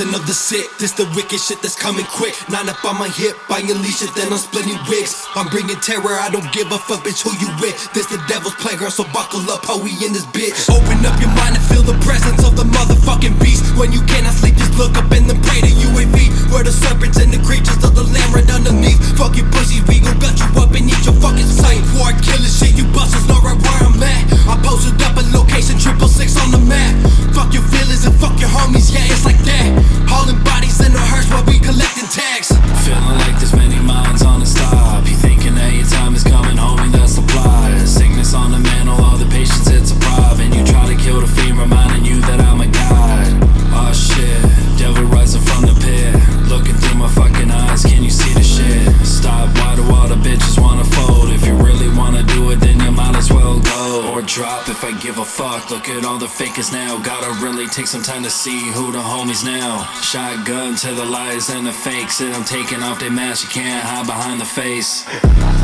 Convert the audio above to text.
poison of the sick. This the wicked shit that's coming quick. 9 up on my hip, I unleash it, then I'm splitting wigs. I'm bringing terror, I don't give a fuck, bitch, who you with. This the devil's playground, so buckle up, how we in this bitch. Open up your mind and feel the presence of the motherfucking beast. When you cannot sleep, just look up and then pray to UAV. Where the serpents and the creatures of the land right underneath. Fuck you pussies, we gon' gut you up and eat your fucking sight. War killing shit, you busters know right where I'm at. I posted up a location, 666 on the map. Fuck your feelings and fuck your homies, yeah, it's like that. Hauling bodies in the hearse while we collecting tags. Feeling like there's many minds on the stop. You thinking that your time is coming, homie, that's the plot. Sickness on the mantle, all the patience, it's a problem. You try to kill the fiend, reminding you that I'm a god. Oh shit, devil rising from the pit. Looking through my fucking eyes, can you see the shit? Stop, why do all the bitches wanna fold? If you really wanna do it, then you might as well go. Or drop if I give a fuck. Look at all the fakers now. Gotta really take some time to see who the homies now. Shotgun to the lies and the fakes, and I'm taking off their mask, you can't hide behind the face.